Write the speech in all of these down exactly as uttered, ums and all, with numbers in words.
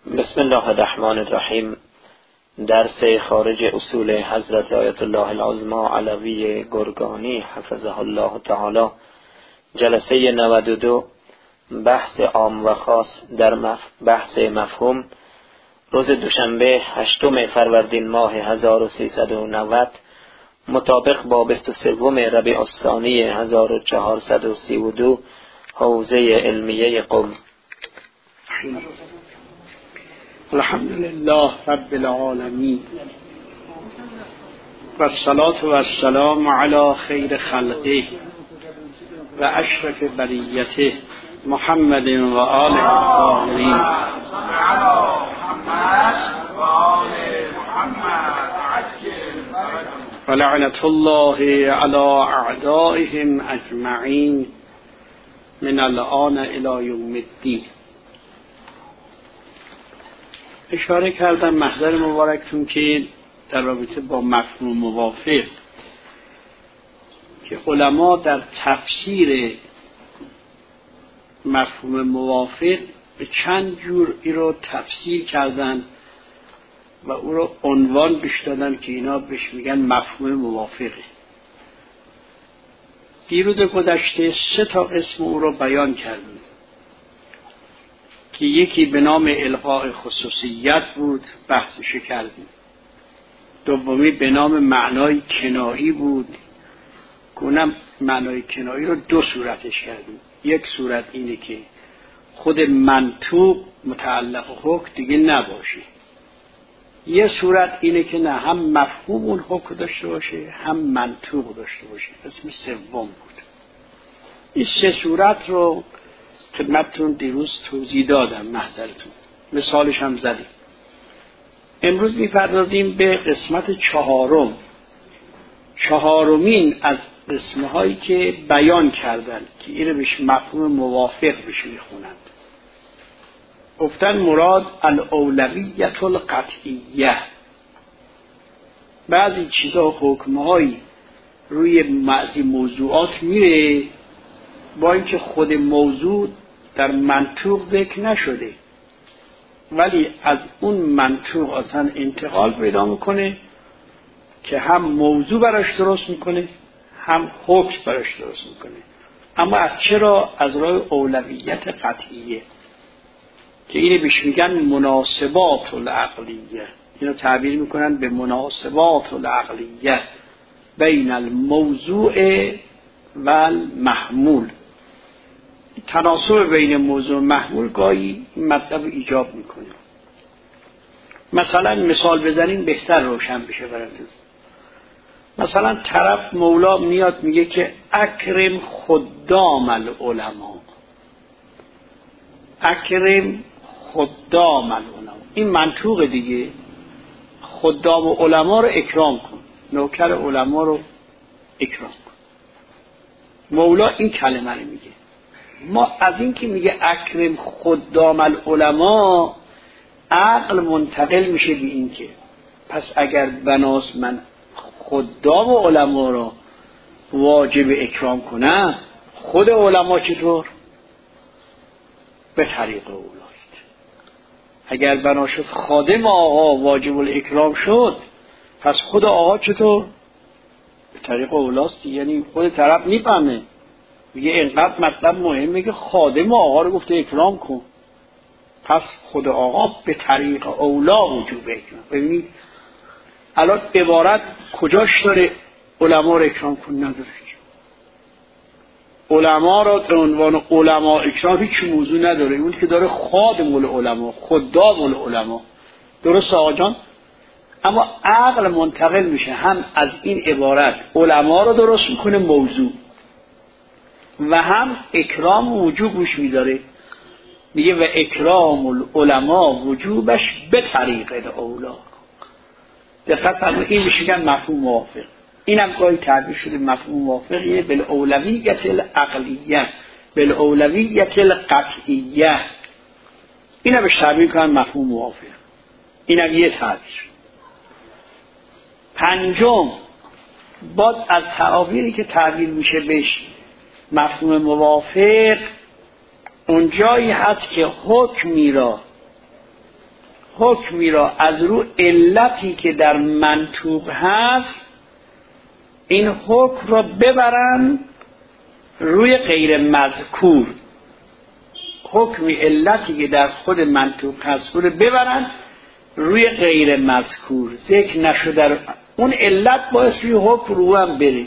بسم الله الرحمن الرحیم. درس خارج اصول حضرت آیت الله العظمی علوی گرگانی حفظه الله تعالی، جلسه نود و دو، بحث عام و خاص در مف... بحث مفهوم، روز دوشنبه هشتم فروردین ماه هزار و سیصد و نود مطابق با بیست و سوم ربیع الثانی هزار و چهارصد و سی و دو حوزه علمیه قم. الحمد لله رب العالمین و الصلاة و السلام علی خیر خلقه و اشرف بریته محمد و آله الطاهرین. و لعنة الله علی اعدائهم اجمعین من الآن الی یوم الدین. اشاره کردم محضر مبارکتون که در رابطه با مفهوم موافق که علما در تفسیر مفهوم موافق به چند جور ای رو تفسیر کردن و او رو عنوان بهش دادن که اینا بهش میگن مفهوم موافقه. دیروز گذشته سه تا اسم او رو بیان کردیم که یکی به نام الغاء خصوصیت بود، بحثش کردیم. دومی به نام معنای کنایی بود که اونم معنای کنایی رو دو صورتش کردیم. یک صورت اینه که خود منطوق متعلق حکم دیگه نباشه. یه صورت اینه که نه، هم مفهوم اون حکم داشته باشه هم منطوق داشته باشه. اسم سوم بود. این سه صورت رو خدمتتون دیروز توضیح دادم، محضرتون مثالش هم زدیم. امروز میپردازیم به قسمت چهارم، چهارمین از قسمهایی که بیان کردن که این رو بهش مفهوم موافق بهش میخونند. گفتن مراد الاولویت القطعیه. بعضی چیزا حکمهایی روی بعضی موضوعات میره با اینکه خود موضوع در منطوق ذکر نشده، ولی از اون منطوق اصلا انتقال پیدا میکنه که هم موضوع براش درست میکنه هم حکم براش درست میکنه. اما از چرا؟ از راه اولویت قطعیه که اینه بهش میگن مناسبات العقلیه. اینو تعبیر میکنن به مناسبات العقلیه بین الموضوع و المحمول. تناسب بین موضوع و محمول گاهی این مطلب ایجاب میکنه. مثلا مثال بزنیم بهتر روشن بشه براتون. مثلا طرف مولا میاد میگه که اکرم خدام العلماء، اکرم خدام العلماء. این منطوق دیگه، خدام و علما رو اکرام کن، نوکر علما رو اکرام کن. مولا این کلمه رو میگه. ما از این که میگه اکرم خدام العلماء، عقل منتقل میشه به این که پس اگر بناس من خدام و علما رو واجب اکرام کنم، خود علما چطور؟ به طریق اولاست. اگر بنا شد خادم آقا واجب الاکرام شد، پس خود آقا چطور؟ به طریق اولاست. یعنی خود طرف میفهمه میگه اینقدر مطلب مهمه که خادم آقا رو گفته اکرام کن، پس خود آقا به طریق اولا وجوب اکرام. ببینید الان عبارت کجاش داره علما رو اکرام کن؟ نداره. علما را به عنوان علما اکرام هیچ موضوع نداره. اون که داره خادم العلما، خدام العلما. درست آقا جان؟ اما عقل منتقل میشه، هم از این عبارت علما رو درست میکنه موضوع و هم اکرام وجوب روش میداره. میگه و اکرام العلماء وجوبش به طریق اولا. دقت فرمایید، این میشه میگن مفهوم موافق. اینم گاهی تعبیر شده مفهوم موافقیه بالاولویت العقلیه، بالاولویت القطعیه. اینم بهش تعبیر کنن مفهوم موافق. اینم یه تعبیر. پنجم، باز از تعابیری که تعبیر میشه بهش مفهوم موافق، اونجایی هست که حکمی را حکمی را از رو علتی که در منطوق هست این حکم را ببرن روی غیر مذکور، حکم علتی که در خود منطوق هست رو ببرن روی غیر مذکور، ذکر نشده اون علت باعث روی حکم رو هم بره.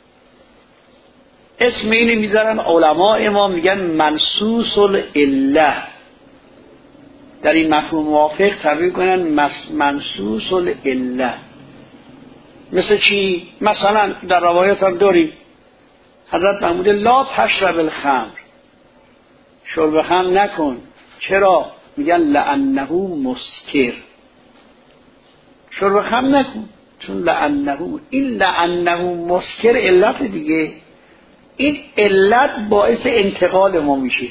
اسم اینو میذارن علماء ما میگن منصوص العله، در این مفهوم موافق تعبیر کنن منصوص العله. مثل چی؟ مثلا در روایات هم داریم حضرت محمود لا تشرب الخمر، شرب خمر نکن. چرا؟ میگن لانه مسکر، شرب خمر نکن چون لانه، این لانه مسکر علت دیگه، این علت باعث انتقال ما میشه،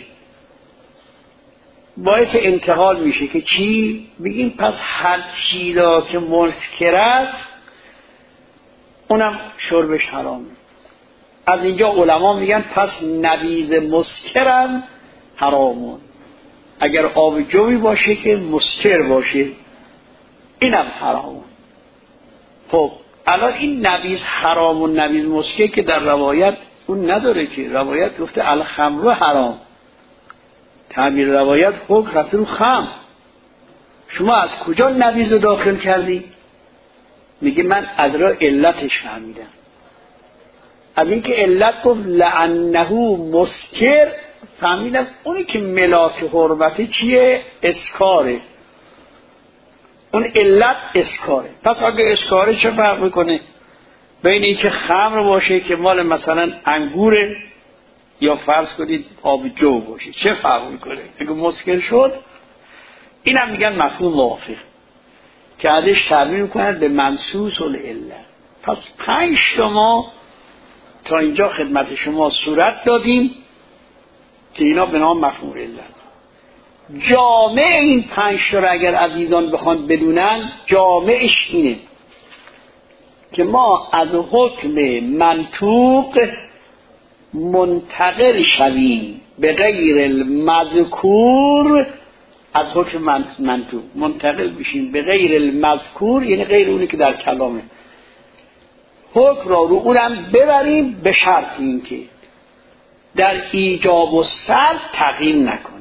باعث انتقال میشه که چی؟ بگیم پس هر چی را که مسکر است اونم شربش حرامه. از اینجا علما میگن پس نبیذ مسکرم حرامون، اگر آب جوی باشه که مسکر باشه اینم حرامون. خب الان این نبیذ حرام و نبیذ مسکر که در روایت اون نداره که، روایت گفته الخمر حرام، تعبیر روایت حکم رفته رو خمر. شما از کجا نبیذ رو داخل کردی؟ میگه من از را علتش فهمیدم، از اینکه علت گفت لعنه مسکر فهمیدم اونی که ملاک حرمته چیه؟ اسکاره، اون علت اسکاره. پس اگه اسکاره چه فرق میکنه بین اینکه خمر باشه که مال مثلا انگوره یا فرض کنید آب جو باشه، چه فرق میکنه؟ اگه مسکر شد اینم میگن مفهوم موافق که ازش تعبیر میکنن به منصوص العله. پس پنج تا ما تا اینجا خدمت شما صورت دادیم که اینا به نام مفهوم علت. جامع این پنج تا را اگر عزیزان بخوان بدونن، جامعش اینه که ما از حکم منطوق منتقل شویم به غیر المذکور، از حکم منطوق منتقل بشیم به غیر المذکور، یعنی غیر اونی که در کلامه، حکم را رو اونم ببریم به شرط اینکه در ایجاب و سلب تغییر نکند،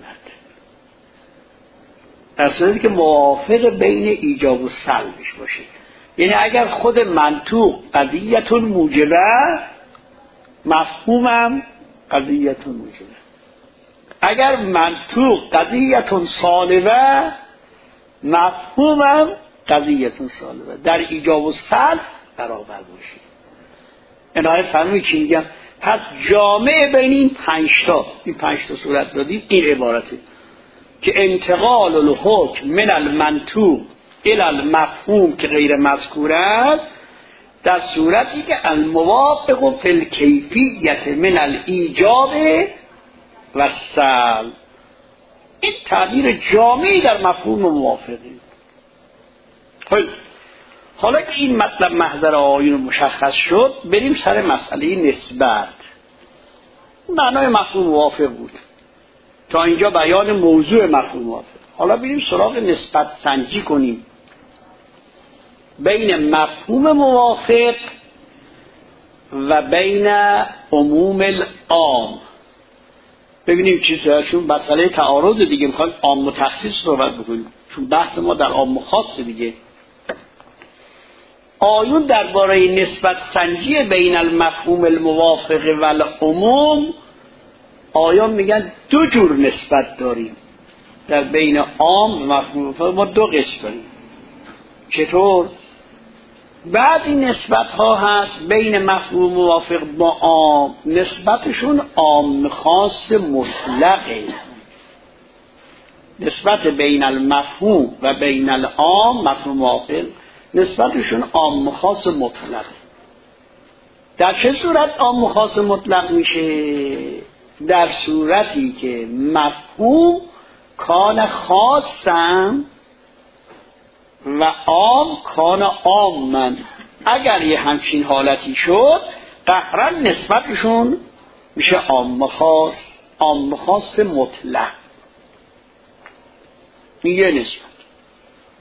در صورتی که موافق بین ایجاب و سلبش باشه. یعنی اگر خود منطوق قضیتون موجبه، مفهومم قضیتون موجبه. اگر منطوق قضیتون سالبه، مفهومم قضیتون سالبه، در ایجاب و سلب برابر باشه. عنایت فرمایید چی میگم؟ پس جامع بین این پنج تا این پنج تا صورت دادیم این عبارته که انتقال الحکم من المنطوق الى المفهوم که غیر مذکور است در صورتی که الموافق فی الکیفیت من الایجاب و السلب. این تعبیر جامعی در مفهوم موافقه. خب حالا که این مطلب محضر آیون مشخص شد، بریم سر مسئله نسبت. معنای مفهوم موافق بود، تا اینجا بیان موضوع مفهوم موافق. حالا بریم سراغ نسبت سنجی کنیم بین مفهوم موافق و بین عموم العام. ببینیم چیزه، چون مسئله تعارض دیگه میخوایم عام و تخصیص صحبت بکنیم، چون بحث ما در عام و خاص دیگه. آیون درباره نسبت سنجی بین المفهوم الموافق و العموم، آیون میگن دو جور نسبت داریم در بین عام و مفهوم موافق. ما دو قسم داریم. چطور؟ بعضی نسبت ها هست بین مفهوم موافق با عام، نسبتشون عام خاص مطلقه. نسبت بین المفهوم و بین العام، مفهوم موافق، نسبتشون عام خاص مطلقه. در چه صورت عام خاص مطلق میشه؟ در صورتی که مفهوم کان خاصم و عام کان عامن. اگر یه همچین حالتی شد قهرا نسبتشون میشه عام خاص، عام خاص مطلق. این یه نسبت.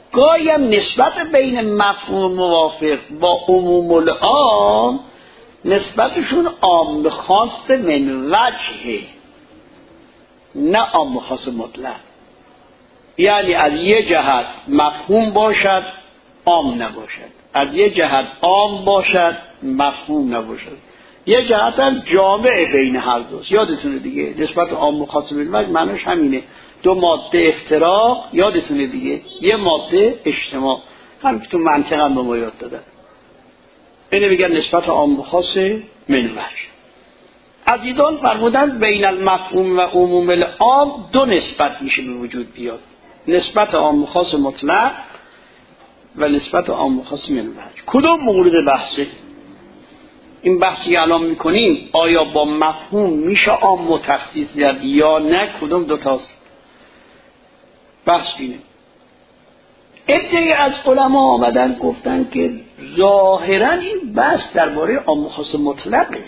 گاهی هم نسبت بین مفهوم موافق با عموم العام نسبتشون عام خاص من وجهه، نه عام خاص مطلق. یعنی از یه جهت مفهوم باشد عام نباشد، از یه جهت عام باشد مفهوم نباشد، یه جهت هم جامع بین هر دوست. یادتونه دیگه نسبت عام و خاص من وجه معنیش همینه، دو ماده افتراق، یادتونه دیگه، یه ماده اجتماع. همین که تو منطق هم به ما یاد دادن، اینه میگن نسبت عام و خاص من وجه. عزیزان فرمودن بین المفهوم و عموم العام دو نسبت میشه به وجود بیاد، نسبت عام و خاص مطلق و نسبت عام و خاص من وجه. کدوم مورد بحثه؟ این بحثی الان میکنیم آیا با مفهوم میشه عام و تخصیص زد یا نه؟ کدوم دوتاست؟ بحث اینه. عده‌ای از علما آمدن گفتن که ظاهرا این بحث درباره عام و خاص مطلقه،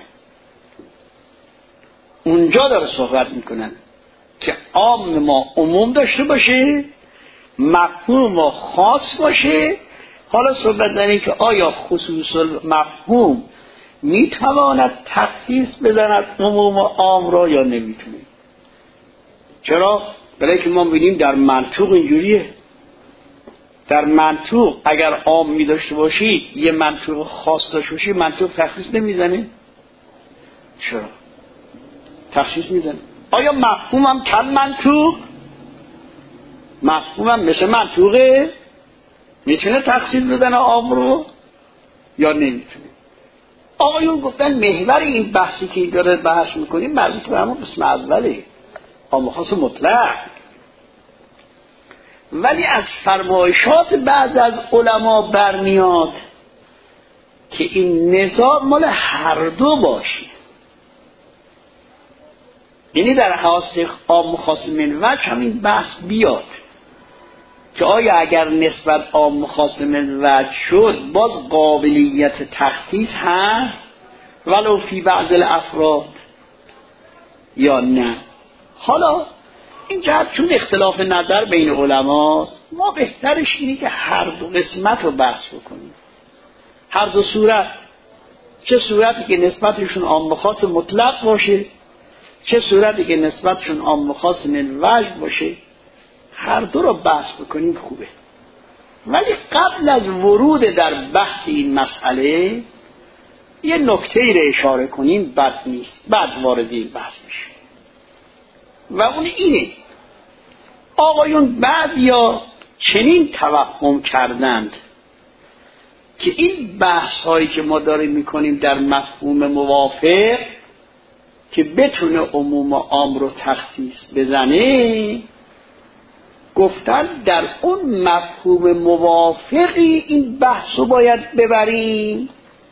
اونجا داره صحبت میکنن که عام ما عموم داشته باشه، مفهوم ما خاص باشه. حالا صحبت داریم که آیا خصوص مفهوم میتواند تخصیص بزند عموم عام را یا نمیتونه؟ چرا؟ برای که ما ببینیم در منطوق اینجوریه. در منطوق اگر عام میداشته باشی، یه منطوق خاص داشته باشی، منطوق تخصیص نمیزنه؟ چرا؟ تخصیص میزنه. آیا مفهومم کل منطوق؟ مفهومم مثل منطوقه؟ میتونه تخصیص بزنه عام رو یا نمیتونه؟ آقایون گفتن محور این بحثی که داره بحث میکنیم مربوط به همون قسم اوله، عام و خاص مطلق. ولی از فرمایشات بعض از علما برمیاد که این نزاع مال هر دو باشه، یعنی در حواس عام و خاص من وجه همین بحث بیاد که آیا اگر نسبت عام و خاص من وجه شد باز قابلیت تخصیص هست ولو فی بعض الافراد یا نه. حالا این جهت چون اختلاف نظر بین علماست، ما بهترش اینه که هر دو قسمت رو بحث بکنیم، هر دو صورت، چه صورتی که نسبتشون عام و خاص مطلق باشه، چه صورتی که نسبتشون عام و خاص من وجه باشه، هر دو رو بحث بکنیم خوبه. ولی قبل از ورود در بحث این مسئله یه نکته‌ای رو اشاره کنیم بد نیست، بعد وارد این بحث میشه و اون اینه آقایون بعضیا چنین توهم کردند که این بحث هایی که ما داریم میکنیم در مفهوم موافق که بتونه عموم و عام رو تخصیص بزنه، گفتن در اون مفهوم موافقی این بحث رو باید ببریم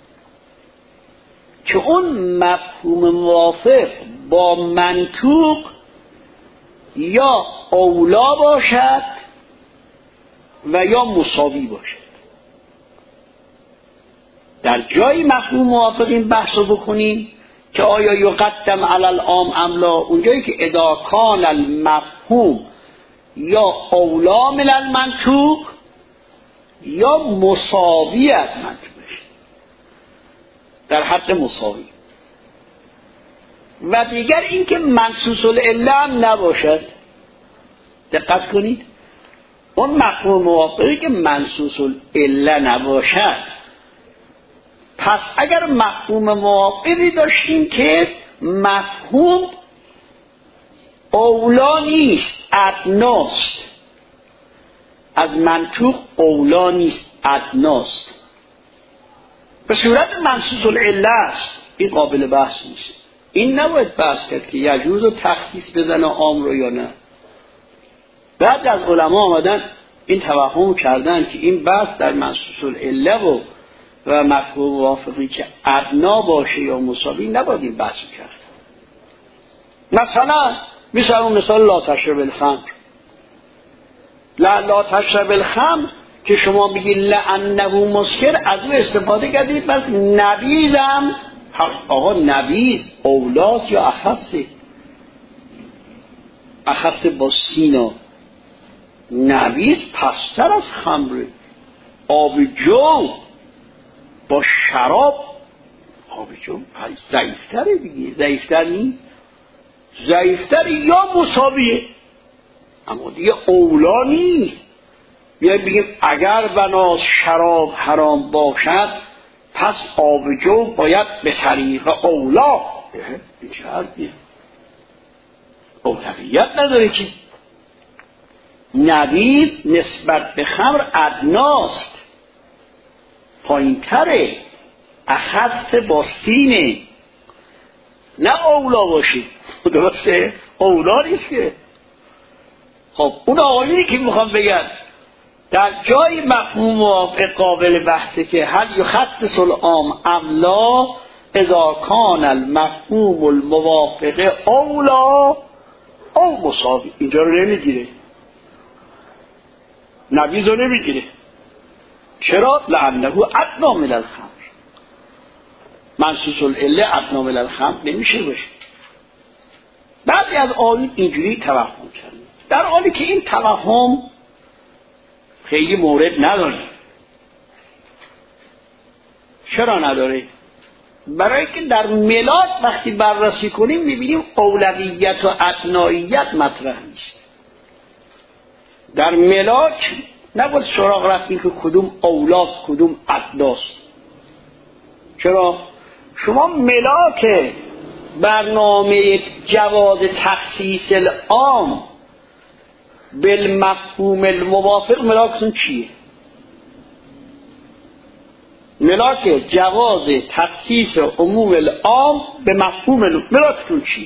که اون مفهوم موافق با منطوق یا اولا باشد و یا مساوی باشد. در جایی مفهوم موافق این بحث رو بکنیم که آیا یقدم علی العام ام لا، اونجایی که اذا کان المفهوم یا اولا من المنطوق یا مساوی از منطوق، در حد مساوی. و دیگر این که منصوص العله هم نباشد. دقت کنید، اون مفهوم موافقی که منصوص العله نباشد، پس اگر مفهوم موافقی داشتیم که مفهوم اولا نیست، ادناست، از منطوق اولا نیست، ادناست، به صورت منصوص العله است، این قابل بحث نیست. این نباید بحث کرد که یجوز رو تخصیص بزنه عام رو یا نه. بعد از علما آمدن این توهم کردن که این بحث در منصوص العله و و مفهوم موافقی که ادنا باشه یا مساوی نباید این بحث کرد. مثلا مثل اون مثال لا تشرب الخمر، لا لا تشرب الخمر که شما بگید لانه مسکر، از اون استفاده کردید، پس نبیذم. آقا نبیذ اولاس یا اخصه، اخصه با سینا، نبیذ پستر از خمره. آب جو با شراب، آب جو ضعیفتره دیگه، ضعیفتر نی؟ ضعیفتر یا مساویه، اما دیگه اولا نیست. بیایم بگیم اگر بناس شراب حرام باشد پس آب جو باید به طریق اولا. این چه حرفیه؟ اولویت نداره که. نبیذ نسبت به خمر ادناست، پایین تره، اخص با سینه، نه اولا باشه. درسته؟ اولا نیست که. خب اون آقایی که میخوام بگم در جای مفهوم و قابل بحثه که هل یخصص العام ام لا اذا کان المفهوم الموافق اولا او مساوی. اینجا رو نمیگیره، نبیذ رو نمیگیره. چرا؟ لانه ادنی من الخمر. منصوص العله ادنی من الخمر نمیشه باشه. بعضی از آیات اینجوری توهم کردن، در حالی که این توهم خیلی مورد نداره. چرا نداره؟ برای که در ملاک وقتی بررسی کنیم میبینیم اولویت و ادناییت مطرح نیست. در ملاک نباید سراغ رفتیم که کدوم اولاست کدوم ادناست. چرا؟ شما ملاک برنامه جواز تخصیص العام بالمفهوم الموافق ملاکتون چیه؟ ملاک جواز تخصیص عموم العام به مفهوم ملاکتون چیه؟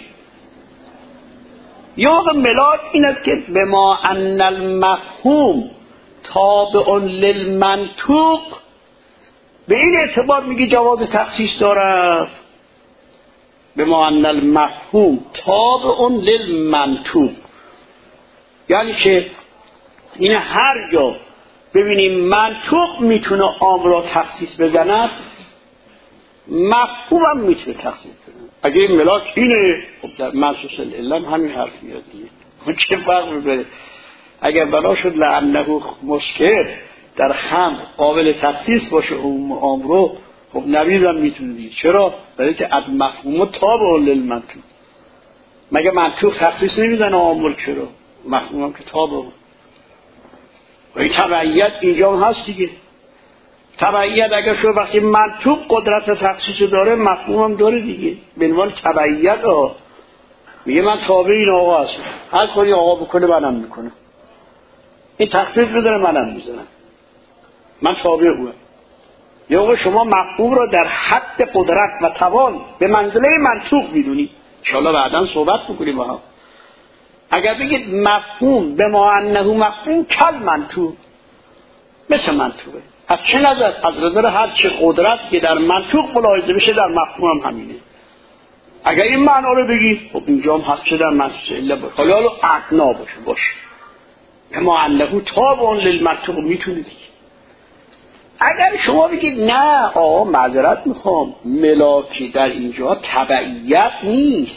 یا ملاک این است که بما ان المفهوم تابع للمنطوق، به این اعتبار میگی جواز تخصیص دارد. بما ان المفهوم تابع للمنطوق یعنی که این هر جا ببینیم منطوق میتونه عام را تخصیص بزند، مفهوم هم میتونه تخصیص بزند. اگه این ملاک اینه، خب در منصوص العله هم همین حرف میاد دیگه. چه فرق می‌کنه؟ اگر بنا شد لعنه مشکل در خمر قابل تخصیص باشه عموم عام رو، خب نبیذ هم میتونه دیگه. چرا؟ برای که اد مفهوم تابع للمنطوق. مگه منطوق تخصیص نمیزنه عام رو؟ چرا؟ مفهوم هم که تابع. و این تبعیت اینجا هم هست دیگه. تبعیت اگر شو وقتی منطوق قدرت تخصیص داره، مفهوم هم داره دیگه. به عنوان تبعیت ها میگه من تابع این آقا هستم، هر کاری آقا بکنه منم میکنم. این تخصیص بداره منم میزنم، من تابع اوه. یا آقا شما مفهوم را در حد قدرت و توان به منزله منطوق میدونی. انشاءالله بعداً صحبت بکنیم با هم. اگر بگید مفهوم به ما انه مفهوم کل منطوق، مثل منطوقه. از چه نظر؟ از نظر هر چه قدرت که در منطوق ملاحظه بشه در مفهوم هم همینه. اگر این معنا رو بگید خب اینجا هم هست چه در منصوص الا باشه، حالا حالا اقنا باشه باشه ما انه تابع للمنطوق میتونه دیگه. اگر شما بگید نه آقا معذرت میخوام، ملاکی در اینجا تبعیت نیست،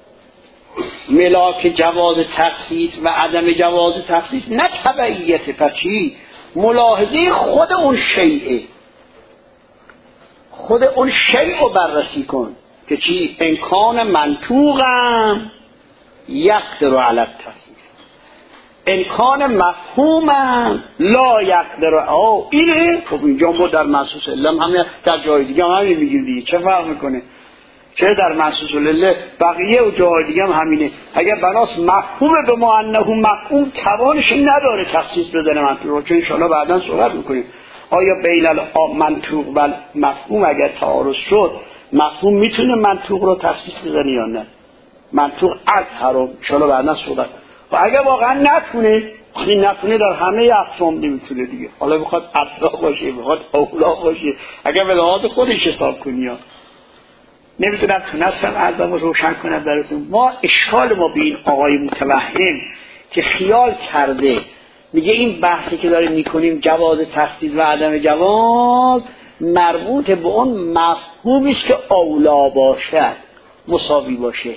ملاک جواز تخصیص و عدم جواز تخصیص نه تبعیت، پس چی؟ ملاحظه خود اون شیء، خود اون شیء رو بررسی کن که چی؟ امکان منطوقم یقدر علی التخصیص، امکان مفهومم لا یقدر. آه اینه. خب اینجا ما در منصوص الا همین، در جای دیگه هم همین میگیم دیگه. چه فرق میکنه؟ چه در منصوص الا بقیه و جای دیگه هم همینه. اگر بناس مفهوم به ما انه مفهوم توانش نداره تخصیص بزنه منطوق رو، چون انشاءالله بعداً صحبت میکنیم آیا بین المنطوق و مفهوم اگر تعارض شد مفهوم میتونه منطوق رو تخصیص بزنه یا نه؟ منطوق از حرام انشاءالله بعداً صحبت. و اگر واقعا نتونه، این نتونه در همه اقسام نمیتونه دیگه. حالا بخواد ادلا باشه، بخواد اولا باشه، اگر به لحاظ خودش حساب کنی ها. نمیتونم تونستم عرضم رو روشن کنم براتون. ما اشکال ما به این آقای متوهم که خیال کرده میگه این بحثی که داریم میکنیم جواز تخصیص و عدم جواز مربوط به اون مفهومی است که اولا باشه، مساوی باشه.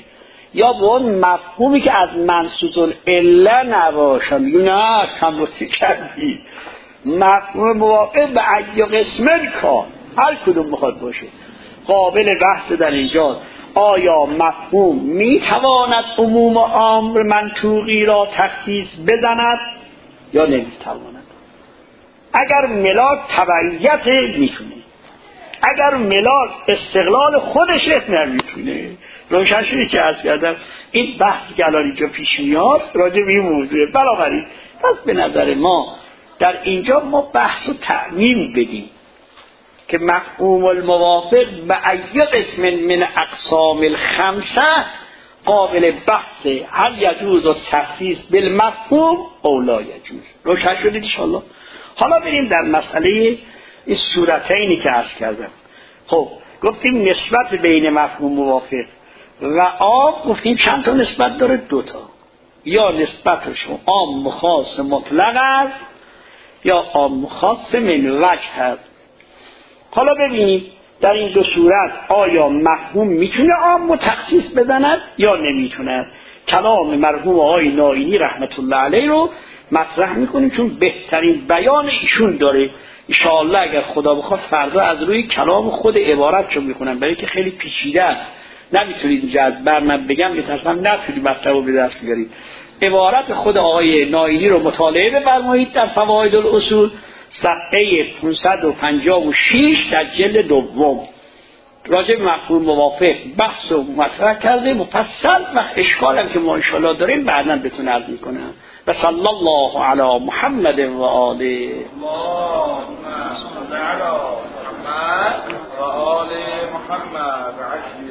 یا به اون مفهومی که از منصوص العله نباشه. میگه نه کمبوتی کردی، مفهوم موافق به ای قسمن کان، هر کدوم میخواد باشه قابل بحث در اینجاست. آیا مفهوم میتواند عموم امر منطوقی را تخصیص بزند یا نمیتواند؟ اگر ملاک تبعیت میتونه، اگر ملاک استقلال خودش نمیتونه. روشن شدی چه عرض کردم؟ این بحثی که الان اینجا پیش میاد راجع به این موضوع. بنابراین پس به نظر ما در اینجا ما بحث و تعمیم بدیم که مفهوم الموافق به ای قسم من اقسام الخمسه قابل بحث، هل یجوز التخصیص بالمفهوم او لا یجوز. روشن شدید ان شاء الله؟ حالا بریم در مسئله این صورتینی که عرض کردم. خب گفتیم نسبت بین مفهوم موافق و عام، گفتیم چند تا نسبت داره؟ دوتا. یا نسبتشون عام خاص مطلق است یا عام خاص من وجه هست. حالا ببینیم در این دو صورت آیا مفهوم میتونه عام تخصیص بزند یا نمیتونه. کلام مرحوم آقای نائینی رحمت الله علیه رو مطرح میکنیم چون بهترین بیان ایشون داره. انشاءالله اگر خدا بخواد فردا از روی کلام خود عبارت رو میکنم، برای که خیلی پیچیده است، نمیتونید اینجا از بر من بگم میترسم نتونید مطلب رو به دست بیارید. عبارت خود آقای نائینی رو مطالعه بفرمایید در فواید الاصول صفحه پانصد و پنجاه و شش در جلد دوم. راجع به مفهوم موافق بحث و مطرح کرده مفصل، و اشکال هم که ما انشاءالله داریم بعداً بهتون عرض میکنم. و صلی الله علی محمد و آله. اللهم صل علی محمد و آل محمد.